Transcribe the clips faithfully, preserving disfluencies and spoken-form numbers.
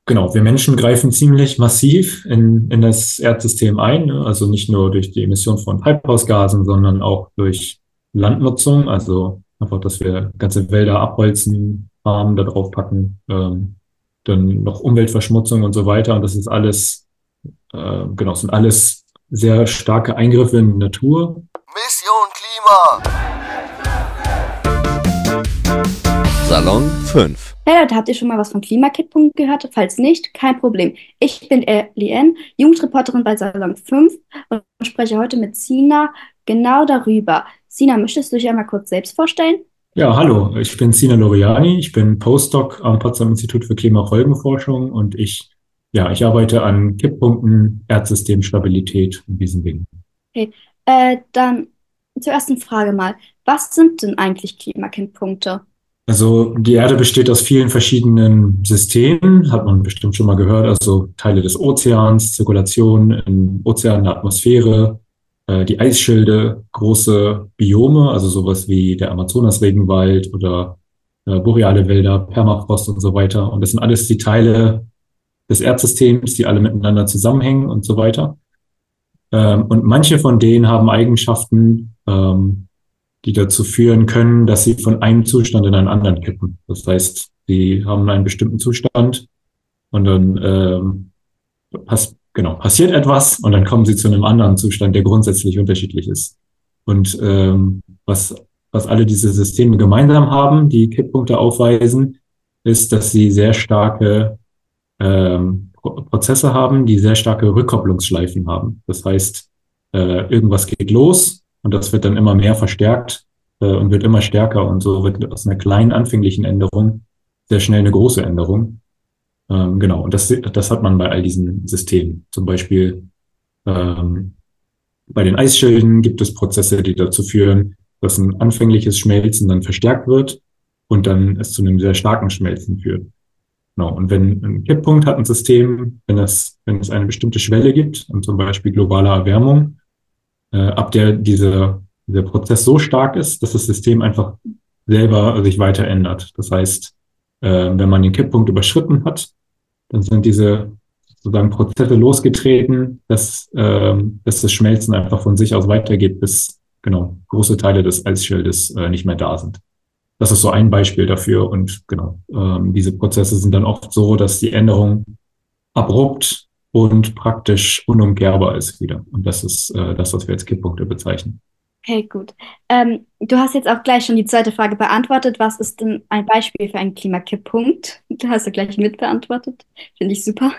Genau, wir Menschen greifen ziemlich massiv in, in das Erdsystem ein, ne? Also nicht nur durch die Emission von Treibhausgasen, sondern auch durch Landnutzung, also einfach, dass wir ganze Wälder abholzen, Farmen da drauf packen, ähm, dann noch Umweltverschmutzung und so weiter. Und das ist alles, äh, genau, das sind alles sehr starke Eingriffe in die Natur. Mission Klima. Salon fünf. Hey Leute, habt ihr schon mal was von Klimakipppunkt gehört? Falls nicht, kein Problem. Ich bin Lien, Jugendreporterin bei Salon fünf und spreche heute mit Sina genau darüber. Sina, möchtest du dich einmal kurz selbst vorstellen? Ja, hallo, ich bin Sina Loriani, ich bin Postdoc am Potsdam Institut für Klimafolgenforschung und ich, ja, ich arbeite an Kipppunkten, Erdsystemstabilität und diesen Dingen. Okay, äh, dann zur ersten Frage mal. Was sind denn eigentlich Klimakipppunkte? Also die Erde besteht aus vielen verschiedenen Systemen, hat man bestimmt schon mal gehört, also Teile des Ozeans, Zirkulation im Ozean, der Atmosphäre, äh, die Eisschilde, große Biome, also sowas wie der Amazonas-Regenwald oder äh, boreale Wälder, Permafrost und so weiter. Und das sind alles die Teile des Erdsystems, die alle miteinander zusammenhängen und so weiter. Ähm, und manche von denen haben Eigenschaften, ähm, die dazu führen können, dass sie von einem Zustand in einen anderen kippen. Das heißt, sie haben einen bestimmten Zustand und dann ähm, pass genau, passiert etwas und dann kommen sie zu einem anderen Zustand, der grundsätzlich unterschiedlich ist. Und ähm, was, was alle diese Systeme gemeinsam haben, die Kipppunkte aufweisen, ist, dass sie sehr starke ähm, Pro- Prozesse haben, die sehr starke Rückkopplungsschleifen haben. Das heißt, äh, irgendwas geht los und das wird dann immer mehr verstärkt äh, und wird immer stärker und so wird aus einer kleinen anfänglichen Änderung sehr schnell eine große Änderung. Ähm, genau, und das, das hat man bei all diesen Systemen. Zum Beispiel ähm, bei den Eisschilden gibt es Prozesse, die dazu führen, dass ein anfängliches Schmelzen dann verstärkt wird und dann es zu einem sehr starken Schmelzen führt. Genau. Und wenn ein Kipppunkt hat ein System, wenn es, wenn es eine bestimmte Schwelle gibt, und zum Beispiel globale Erwärmung, äh, ab der diese, dieser Prozess so stark ist, dass das System einfach selber sich weiter ändert. Das heißt, äh, wenn man den Kipppunkt überschritten hat, dann sind diese sozusagen Prozesse losgetreten, dass, ähm, dass das Schmelzen einfach von sich aus weitergeht, bis genau große Teile des Eisschildes äh, nicht mehr da sind. Das ist so ein Beispiel dafür. Und genau, ähm, diese Prozesse sind dann oft so, dass die Änderung abrupt und praktisch unumkehrbar ist wieder. Und das ist äh, das, was wir als Kipppunkte bezeichnen. Okay, gut. Ähm, du hast jetzt auch gleich schon die zweite Frage beantwortet. Was ist denn ein Beispiel für einen Klimakipppunkt? Da hast du gleich mit beantwortet. Finde ich super.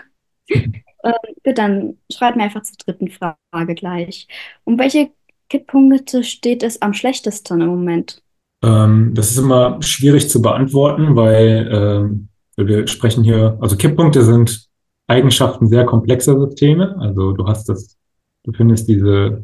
Ähm, gut, dann schreib mir einfach zur dritten Frage gleich. Um welche Kipppunkte steht es am schlechtesten im Moment? Ähm, das ist immer schwierig zu beantworten, weil ähm, wir sprechen hier, also Kipppunkte sind Eigenschaften sehr komplexer Systeme. Also du hast das, du findest diese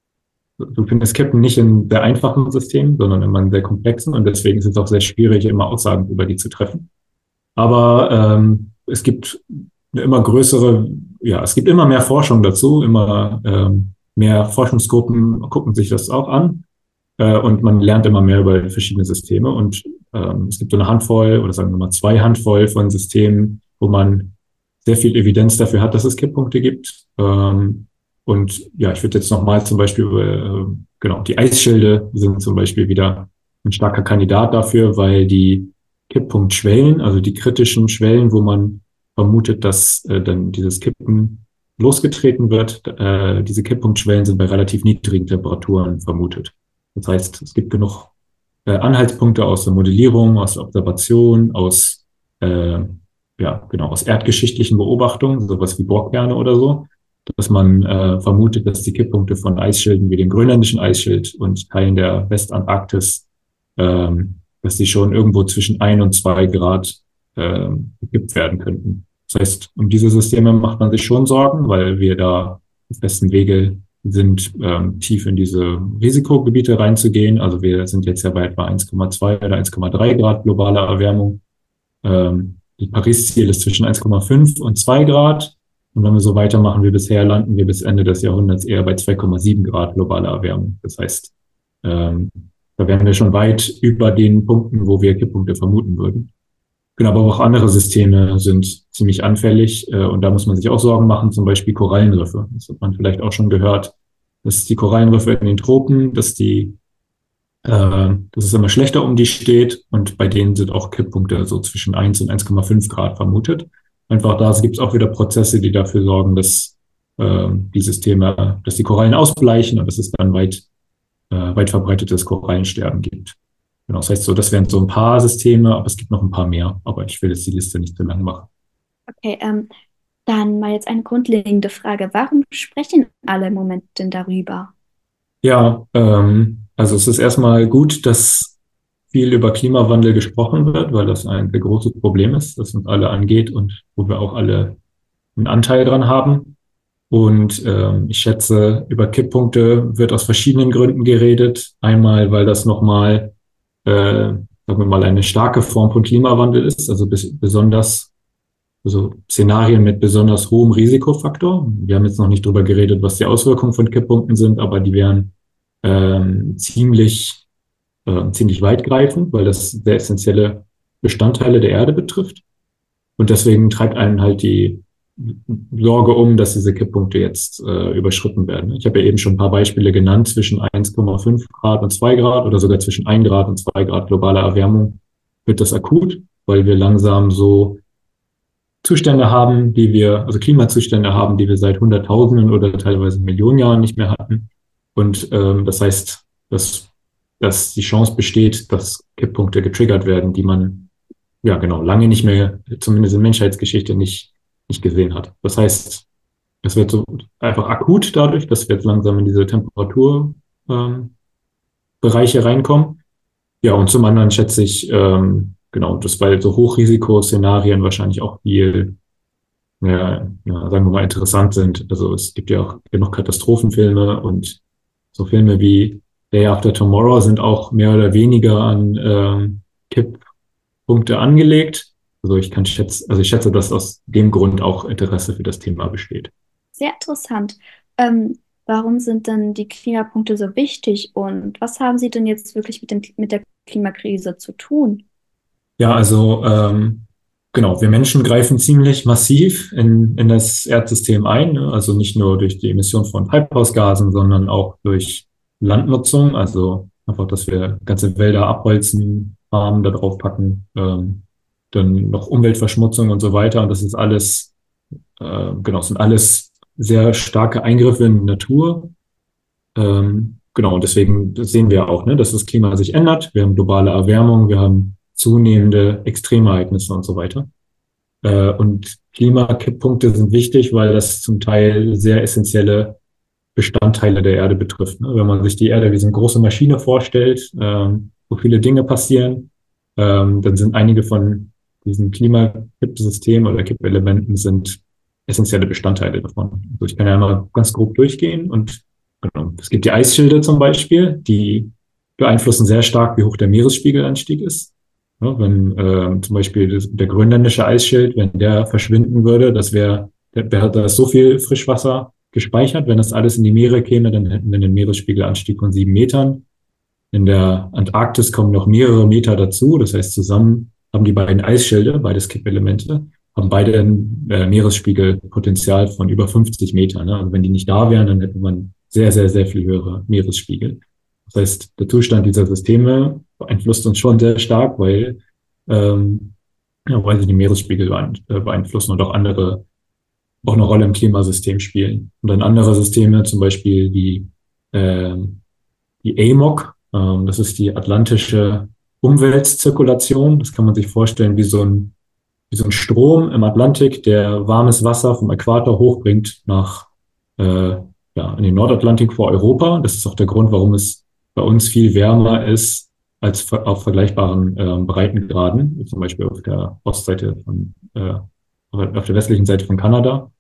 Du findest Kippen nicht in sehr einfachen Systemen, sondern immer in sehr komplexen und deswegen ist es auch sehr schwierig, immer Aussagen über die zu treffen. Aber ähm, es gibt eine immer größere, ja, es gibt immer mehr Forschung dazu, immer ähm, mehr Forschungsgruppen gucken sich das auch an äh, und man lernt immer mehr über verschiedene Systeme und ähm, es gibt so eine Handvoll oder sagen wir mal zwei Handvoll von Systemen, wo man sehr viel Evidenz dafür hat, dass es Kipppunkte gibt. Ähm, und ja, ich würde jetzt nochmal zum Beispiel, äh, genau, die Eisschilde sind zum Beispiel wieder ein starker Kandidat dafür, weil die Kipppunktschwellen, also die kritischen Schwellen, wo man vermutet, dass äh, dann dieses Kippen losgetreten wird, äh, diese Kipppunktschwellen sind bei relativ niedrigen Temperaturen vermutet. Das heißt, es gibt genug äh, Anhaltspunkte aus der Modellierung, aus der Observation, aus äh, ja, genau, aus erdgeschichtlichen Beobachtungen, sowas wie Bohrkerne oder so, dass man äh, vermutet, dass die Kipppunkte von Eisschilden wie dem grönländischen Eisschild und Teilen der Westantarktis, ähm, dass die schon irgendwo zwischen ein und zwei Grad ähm, gekippt werden könnten. Das heißt, um diese Systeme macht man sich schon Sorgen, weil wir da auf besten Wege sind, ähm, tief in diese Risikogebiete reinzugehen. Also wir sind jetzt ja bei etwa eins Komma zwei oder eins Komma drei Grad globaler Erwärmung. Ähm, das Paris-Ziel ist zwischen eins Komma fünf und zwei Grad. Und wenn wir so weitermachen wie bisher, landen wir bis Ende des Jahrhunderts eher bei zwei Komma sieben Grad globaler Erwärmung. Das heißt, ähm, da wären wir schon weit über den Punkten, wo wir Kipppunkte vermuten würden. Genau, aber auch andere Systeme sind ziemlich anfällig äh, und da muss man sich auch Sorgen machen, zum Beispiel Korallenriffe. Das hat man vielleicht auch schon gehört, dass die Korallenriffe in den Tropen, dass die, äh, dass es immer schlechter um die steht und bei denen sind auch Kipppunkte so zwischen eins und eins Komma fünf Grad vermutet. Einfach da gibt es auch wieder Prozesse, die dafür sorgen, dass äh, die Systeme, dass die Korallen ausbleichen und dass es dann weit, äh, weit verbreitetes Korallensterben gibt. Genau, das heißt so, das wären so ein paar Systeme, aber es gibt noch ein paar mehr. Aber ich will jetzt die Liste nicht zu lang machen. Okay, ähm, dann mal jetzt eine grundlegende Frage. Warum sprechen alle im Moment denn darüber? Ja, ähm, also es ist erstmal gut, dass viel über Klimawandel gesprochen wird, weil das ein sehr großes Problem ist, das uns alle angeht und wo wir auch alle einen Anteil dran haben. Und ähm, ich schätze, über Kipppunkte wird aus verschiedenen Gründen geredet. Einmal, weil das nochmal, äh, sagen wir mal, eine starke Form von Klimawandel ist, also bis, besonders, also Szenarien mit besonders hohem Risikofaktor. Wir haben jetzt noch nicht drüber geredet, was die Auswirkungen von Kipppunkten sind, aber die wären ähm, ziemlich, äh, ziemlich weitgreifend, weil das sehr essentielle Bestandteile der Erde betrifft. Und deswegen treibt einen halt die Sorge um, dass diese Kipppunkte jetzt äh, überschritten werden. Ich habe ja eben schon ein paar Beispiele genannt, zwischen eins Komma fünf Grad und zwei Grad oder sogar zwischen ein Grad und zwei Grad globaler Erwärmung wird das akut, weil wir langsam so Zustände haben, die wir, also Klimazustände haben, die wir seit Hunderttausenden oder teilweise Millionen Jahren nicht mehr hatten. Und ähm, das heißt, dass, dass die Chance besteht, dass Kipppunkte getriggert werden, die man ja genau lange nicht mehr, zumindest in Menschheitsgeschichte, nicht, nicht gesehen hat. Das heißt, es wird so einfach akut dadurch, dass wir jetzt langsam in diese Temperaturbereiche ähm, Bereiche reinkommen. Ja, und zum anderen schätze ich, ähm, genau, dass weil so Hochrisikoszenarien wahrscheinlich auch viel, ja, ja, sagen wir mal, interessant sind. Also es gibt ja auch genug Katastrophenfilme und so Filme wie Day After Tomorrow sind auch mehr oder weniger an ähm, Kipppunkte angelegt. Also ich kann schätzen, also ich schätze, dass aus dem Grund auch Interesse für das Thema besteht. Sehr interessant. Ähm, warum sind denn die Klimapunkte so wichtig und was haben sie denn jetzt wirklich mit dem, mit der Klimakrise zu tun? Ja, also ähm, genau, wir Menschen greifen ziemlich massiv in, in das Erdsystem ein, ne? Also nicht nur durch die Emission von Treibhausgasen, sondern auch durch Landnutzung, also einfach, dass wir ganze Wälder abholzen, Farmen da drauf packen, ähm, dann noch Umweltverschmutzung und so weiter. Und das ist alles, äh, genau, das sind alles sehr starke Eingriffe in die Natur. Ähm, genau, und deswegen sehen wir auch, ne, dass das Klima sich ändert. Wir haben globale Erwärmung, wir haben zunehmende Extremereignisse und so weiter. Äh, und Klimakipppunkte sind wichtig, weil das zum Teil sehr essentielle Bestandteile der Erde betrifft. Ne? Wenn man sich die Erde wie so eine große Maschine vorstellt, ähm, wo viele Dinge passieren, ähm, dann sind einige von diesen Klimakippsystemen oder Kippelementen sind essentielle Bestandteile davon. Also ich kann ja mal ganz grob durchgehen und genau. Es gibt die Eisschilde zum Beispiel, die beeinflussen sehr stark, wie hoch der Meeresspiegelanstieg ist. Ja, wenn äh, zum Beispiel das, der grönländische Eisschild, wenn der verschwinden würde, das wäre, der hat da so viel Frischwasser gespeichert. Wenn das alles in die Meere käme, dann hätten wir einen Meeresspiegelanstieg von sieben Metern. In der Antarktis kommen noch mehrere Meter dazu. Das heißt, zusammen haben die beiden Eisschilde, beides Kippelemente, haben beide ein äh, Meeresspiegelpotenzial von über fünfzig Metern. Ne? Also wenn die nicht da wären, dann hätte man sehr, sehr, sehr viel höhere Meeresspiegel. Das heißt, der Zustand dieser Systeme beeinflusst uns schon sehr stark, weil, ähm, ja, weil sie die Meeresspiegel beeinflussen und auch andere auch eine Rolle im Klimasystem spielen. Und dann andere Systeme, zum Beispiel die, äh, die A M O C, ähm, das ist die Atlantische Umweltzirkulation. Das kann man sich vorstellen wie so ein, wie so ein Strom im Atlantik, der warmes Wasser vom Äquator hochbringt nach äh, ja, in den Nordatlantik vor Europa. Das ist auch der Grund, warum es bei uns viel wärmer ist als auf vergleichbaren äh, Breitengraden, zum Beispiel auf der Ostseite von, äh, auf der westlichen Seite von Kanada.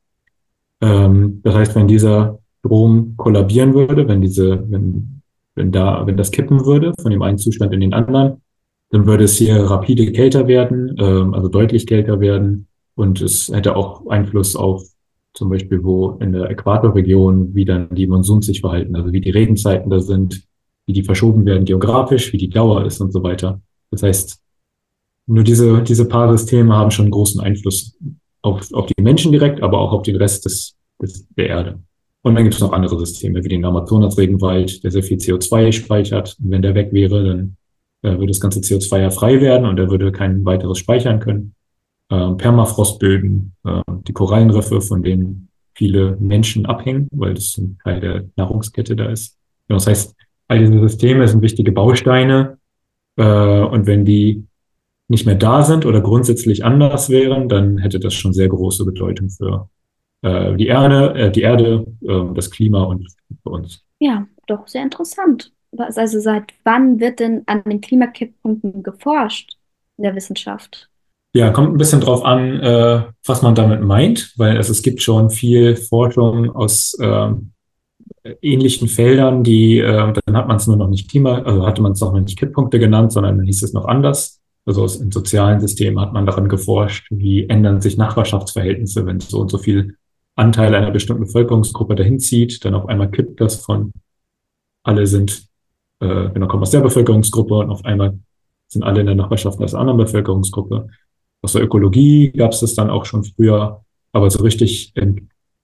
Ähm, das heißt, wenn dieser Strom kollabieren würde, wenn diese, wenn, wenn da, wenn das kippen würde von dem einen Zustand in den anderen, dann würde es hier rapide kälter werden, ähm, also deutlich kälter werden und es hätte auch Einfluss auf zum Beispiel, wo in der Äquatorregion, wie dann die Monsuns sich verhalten, also wie die Regenzeiten da sind, wie die verschoben werden geografisch, wie die Dauer ist und so weiter. Das heißt, nur diese, diese paar Systeme haben schon großen Einfluss auf, auf die Menschen direkt, aber auch auf den Rest des, des, der Erde. Und dann gibt es noch andere Systeme, wie den Amazonas-Regenwald, der sehr viel C O zwei speichert. Und wenn der weg wäre, dann äh, würde das ganze C O zwei ja frei werden und er würde kein weiteres speichern können. Ähm, Permafrostböden, äh, die Korallenriffe, von denen viele Menschen abhängen, weil das ein Teil der Nahrungskette da ist. Ja, das heißt, all diese Systeme sind wichtige Bausteine. Äh, und wenn die nicht mehr da sind oder grundsätzlich anders wären, dann hätte das schon sehr große Bedeutung für äh, die Erde, äh, die Erde, äh, das Klima und für uns. Ja, doch sehr interessant. Was, also seit wann wird denn an den Klimakipppunkten geforscht in der Wissenschaft? Ja, kommt ein bisschen drauf an, äh, was man damit meint, weil es, es gibt schon viel Forschung aus ähm, ähnlichen Feldern, die, äh, dann hat man es nur noch nicht Klima, also hatte man es noch nicht Kipppunkte genannt, sondern dann hieß es noch anders. Also aus- in sozialen Systemen hat man daran geforscht, wie ändern sich Nachbarschaftsverhältnisse, wenn so und so viel Anteil einer bestimmten Bevölkerungsgruppe dahin zieht, dann auf einmal kippt das von alle sind, äh, genau, kommen aus der Bevölkerungsgruppe und auf einmal sind alle in der Nachbarschaft aus einer anderen Bevölkerungsgruppe. Aus der Ökologie gab es das dann auch schon früher, aber so richtig im,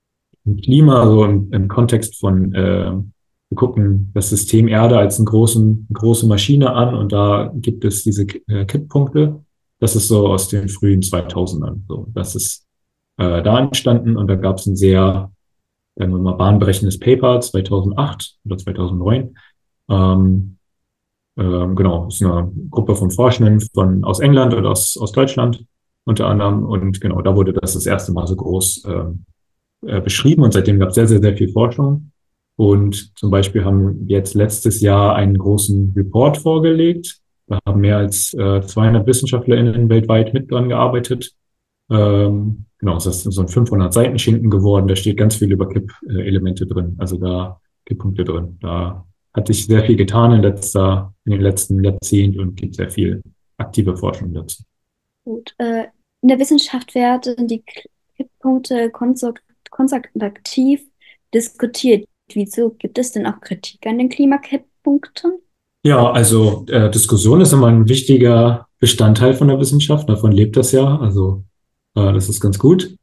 im Klima, so im, im Kontext von, äh, wir gucken das System Erde als eine großen, große Maschine an und da gibt es diese äh, Kipppunkte. Das ist so aus den frühen zweitausendern. So, das ist äh, da entstanden und da gab es ein sehr, sagen wir mal, bahnbrechendes Paper zweitausendacht oder zweitausendneun. Ähm, ähm, genau, das ist eine Gruppe von Forschenden von, aus England oder aus, aus Deutschland unter anderem. Und genau, da wurde das das erste Mal so groß ähm, äh, beschrieben und seitdem gab es sehr, sehr, sehr viel Forschung. Und zum Beispiel haben wir jetzt letztes Jahr einen großen Report vorgelegt. Da haben mehr als äh, zweihundert WissenschaftlerInnen weltweit mit dran gearbeitet. Ähm, genau, das ist so ein fünfhundert Seiten Schinken geworden. Da steht ganz viel über Kipp-Elemente drin, also da Kipppunkte drin. Da hat sich sehr viel getan in, letzter, in den letzten Jahrzehnten und gibt sehr viel aktive Forschung dazu. Gut, äh, in der Wissenschaft werden die K- Kipppunkte konstru- konstruktiv diskutiert. Wieso gibt es denn auch Kritik an den Klimakipppunkten? Ja, also äh, Diskussion ist immer ein wichtiger Bestandteil von der Wissenschaft. Davon lebt das ja. Also äh, das ist ganz gut.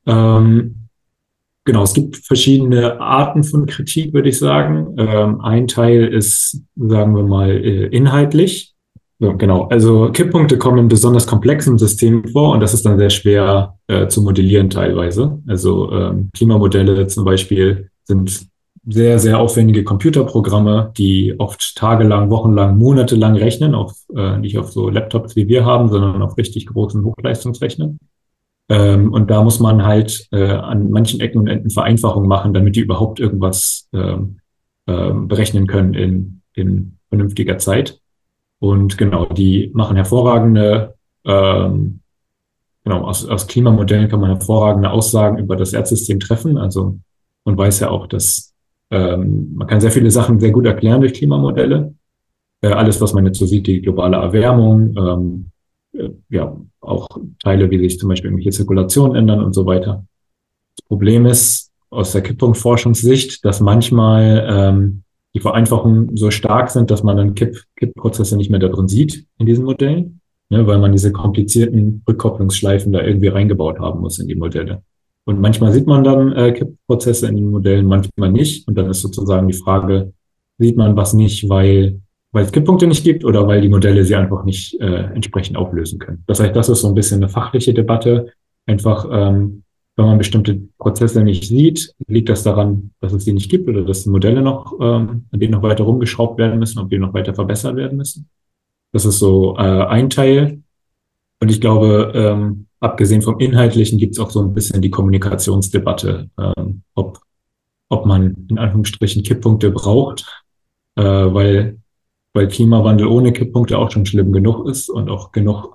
Ähm, genau, es gibt verschiedene Arten von Kritik, würde ich sagen. Ähm, ein Teil ist, sagen wir mal, äh, inhaltlich. So, genau, also Kipppunkte kommen in besonders komplexen Systemen vor und das ist dann sehr schwer äh, zu modellieren teilweise. Also ähm, Klimamodelle zum Beispiel sind sehr, sehr aufwendige Computerprogramme, die oft tagelang, wochenlang, monatelang rechnen, auf, äh, nicht auf so Laptops wie wir haben, sondern auf richtig großen Hochleistungsrechnern. Ähm, und da muss man halt äh, an manchen Ecken und Enden Vereinfachungen machen, damit die überhaupt irgendwas ähm, ähm, berechnen können in, in vernünftiger Zeit. Und genau, die machen hervorragende, ähm, genau, aus, aus Klimamodellen kann man hervorragende Aussagen über das Erdsystem treffen. Also man weiß ja auch, dass ähm, man kann sehr viele Sachen sehr gut erklären durch Klimamodelle. Äh, alles, was man jetzt so sieht, die globale Erwärmung, ähm, äh, ja, auch Teile, wie sich zum Beispiel irgendwelche Zirkulationen ändern und so weiter. Das Problem ist aus der Kipppunktforschungssicht, dass manchmal ähm, die Vereinfachungen so stark sind, dass man dann Kipp, Kippprozesse nicht mehr da drin sieht in diesen Modellen, ne, weil man diese komplizierten Rückkopplungsschleifen da irgendwie reingebaut haben muss in die Modelle. Und manchmal sieht man dann äh, Kippprozesse in den Modellen, manchmal nicht. Und dann ist sozusagen die Frage, sieht man was nicht, weil, weil es Kipppunkte nicht gibt oder weil die Modelle sie einfach nicht äh, entsprechend auflösen können. Das heißt, das ist so ein bisschen eine fachliche Debatte. Einfach, ähm, wenn man bestimmte Prozesse nicht sieht, liegt das daran, dass es sie nicht gibt oder dass die Modelle noch, ähm, an denen noch weiter rumgeschraubt werden müssen, ob die noch weiter verbessert werden müssen. Das ist so äh, ein Teil. Und ich glaube, ähm, abgesehen vom Inhaltlichen gibt es auch so ein bisschen die Kommunikationsdebatte, ähm, ob, ob man in Anführungsstrichen Kipppunkte braucht, äh, weil, weil Klimawandel ohne Kipppunkte auch schon schlimm genug ist und auch genug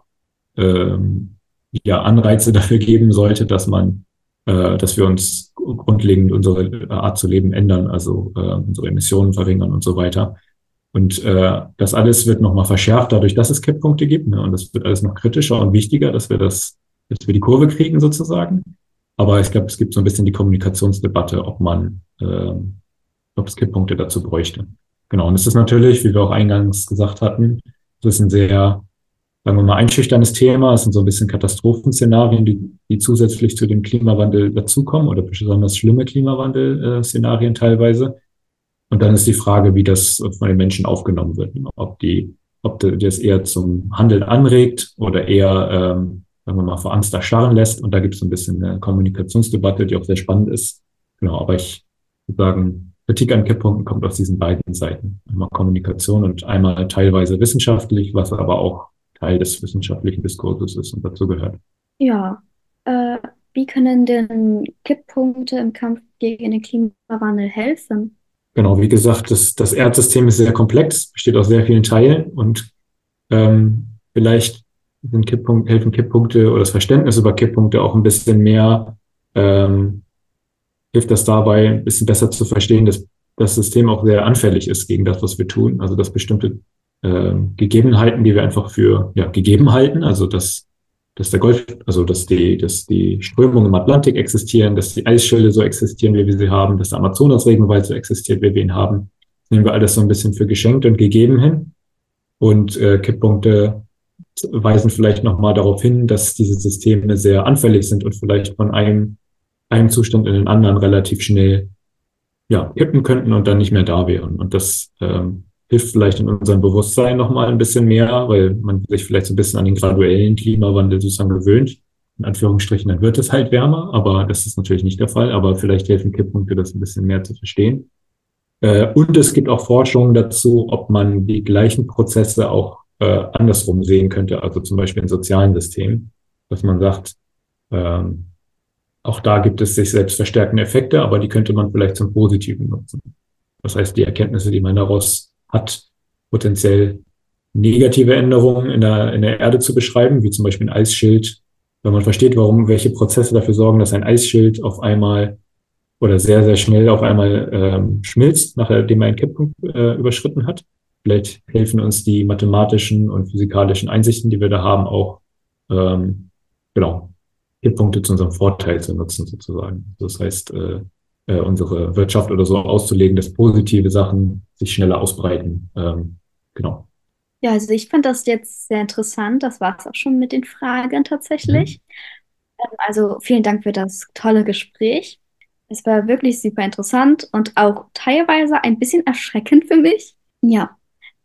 ähm, ja, Anreize dafür geben sollte, dass man, äh, dass wir uns grundlegend unsere Art zu leben ändern, also äh, unsere Emissionen verringern und so weiter. Und äh, das alles wird nochmal verschärft dadurch, dass es Kipppunkte gibt. Ne? Und das wird alles noch kritischer und wichtiger, dass wir das, dass wir die Kurve kriegen sozusagen. Aber ich glaube, es gibt so ein bisschen die Kommunikationsdebatte, ob man, ähm, ob es Kipppunkte dazu bräuchte. Genau. Und es ist natürlich, wie wir auch eingangs gesagt hatten, es ist ein sehr sagen wir mal, einschüchterndes Thema. Es sind so ein bisschen Katastrophenszenarien, die, die zusätzlich zu dem Klimawandel dazukommen oder besonders schlimme Klimawandel-Szenarien teilweise. Und dann ist die Frage, wie das von den Menschen aufgenommen wird. Ob die, ob das eher zum Handeln anregt oder eher, ähm, sagen wir mal, vor Angst erstarren lässt. Und da gibt es so ein bisschen eine Kommunikationsdebatte, die auch sehr spannend ist. Genau, aber ich würde sagen, Kritik an Kipppunkten kommt aus diesen beiden Seiten. Einmal Kommunikation und einmal teilweise wissenschaftlich, was aber auch Teil des wissenschaftlichen Diskurses ist und dazu gehört. Ja, äh, wie können denn Kipppunkte im Kampf gegen den Klimawandel helfen? Genau, wie gesagt, das, das Erdsystem ist sehr komplex, besteht aus sehr vielen Teilen und ähm, vielleicht sind Kipppunkte, helfen Kipppunkte oder das Verständnis über Kipppunkte auch ein bisschen mehr, ähm, hilft das dabei, ein bisschen besser zu verstehen, dass das System auch sehr anfällig ist gegen das, was wir tun. Also dass bestimmte äh, Gegebenheiten, die wir einfach für ja, gegeben halten, also dass, dass der Golf, also dass die, dass die Strömungen im Atlantik existieren, dass die Eisschilde so existieren, wie wir sie haben, dass der Amazonas-Regenwald so existiert, wie wir ihn haben, nehmen wir alles so ein bisschen für geschenkt und gegeben hin. Und äh, Kipppunkte weisen vielleicht nochmal darauf hin, dass diese Systeme sehr anfällig sind und vielleicht von einem einem Zustand in den anderen relativ schnell ja, kippen könnten und dann nicht mehr da wären. Und das ähm, hilft vielleicht in unserem Bewusstsein nochmal ein bisschen mehr, weil man sich vielleicht so ein bisschen an den graduellen Klimawandel sozusagen gewöhnt. In Anführungsstrichen, dann wird es halt wärmer, aber das ist natürlich nicht der Fall. Aber vielleicht helfen Kipppunkte, das ein bisschen mehr zu verstehen. Äh, und es gibt auch Forschungen dazu, ob man die gleichen Prozesse auch äh, andersrum sehen könnte, also zum Beispiel in sozialen Systemen, dass man sagt, ähm, auch da gibt es sich selbst verstärkende Effekte, aber die könnte man vielleicht zum Positiven nutzen. Das heißt, die Erkenntnisse, die man daraus hat, potenziell negative Änderungen in der, in der Erde zu beschreiben, wie zum Beispiel ein Eisschild, wenn man versteht, warum, welche Prozesse dafür sorgen, dass ein Eisschild auf einmal oder sehr, sehr schnell auf einmal ähm, schmilzt, nachdem er einen Kipppunkt äh, überschritten hat. Vielleicht helfen uns die mathematischen und physikalischen Einsichten, die wir da haben, auch ähm, genau Kipppunkte zu unserem Vorteil zu nutzen, sozusagen. Das heißt, äh, äh, unsere Wirtschaft oder so auszulegen, dass positive Sachen sich schneller ausbreiten. Ähm, genau. Ja, also ich fand das jetzt sehr interessant. Das war es auch schon mit den Fragen tatsächlich. Mhm. Also vielen Dank für das tolle Gespräch. Es war wirklich super interessant und auch teilweise ein bisschen erschreckend für mich. Ja,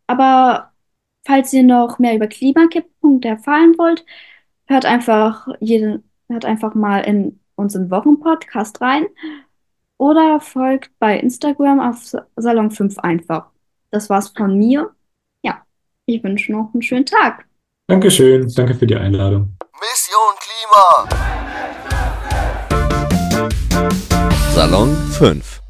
aber falls ihr noch mehr über Klimakipppunkte erfahren wollt, hört einfach jede, hört einfach mal in unseren Wochenpodcast rein oder folgt bei Instagram auf Salon fünf einfach. Das war's von mir. Ja, ich wünsche noch einen schönen Tag. Dankeschön. Danke für die Einladung. Mission Klima. Salon fünf.